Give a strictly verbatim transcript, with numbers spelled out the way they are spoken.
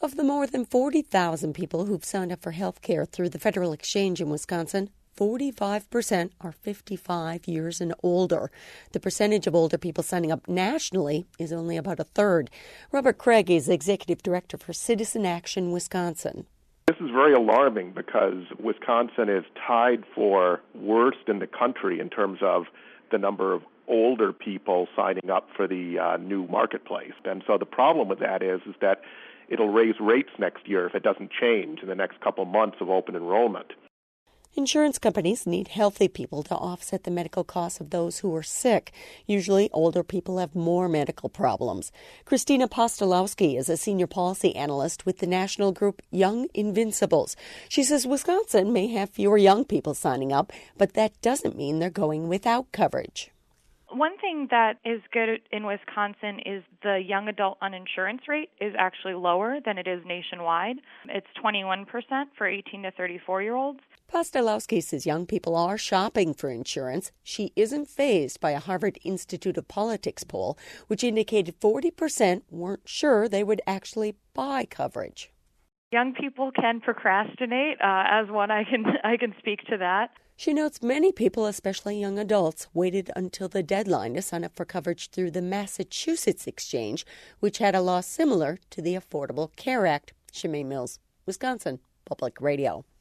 Of the more than forty thousand people who've signed up for health care through the federal exchange in Wisconsin, forty-five percent are fifty-five years and older. The percentage of older people signing up nationally is only about a third. Robert Craig is executive director for Citizen Action Wisconsin. This is very alarming because Wisconsin is tied for worst in the country in terms of the number of older people signing up for the uh, new marketplace. And so the problem with that is, is that it'll raise rates next year if it doesn't change in the next couple months of open enrollment. Insurance companies need healthy people to offset the medical costs of those who are sick. Usually, older people have more medical problems. Christina Postolowski is a senior policy analyst with the national group Young Invincibles. She says Wisconsin may have fewer young people signing up, but that doesn't mean they're going without coverage. One thing that is good in Wisconsin is the young adult uninsurance rate is actually lower than it is nationwide. It's twenty-one percent for eighteen to thirty-four-year-olds. Postolowski says young people are shopping for insurance. She isn't fazed by a Harvard Institute of Politics poll, which indicated forty percent weren't sure they would actually buy coverage. Young people can procrastinate. Uh, as one, I can I can speak to that. She notes many people, especially young adults, waited until the deadline to sign up for coverage through the Massachusetts Exchange, which had a law similar to the Affordable Care Act. Shemaine Mills, Wisconsin Public Radio.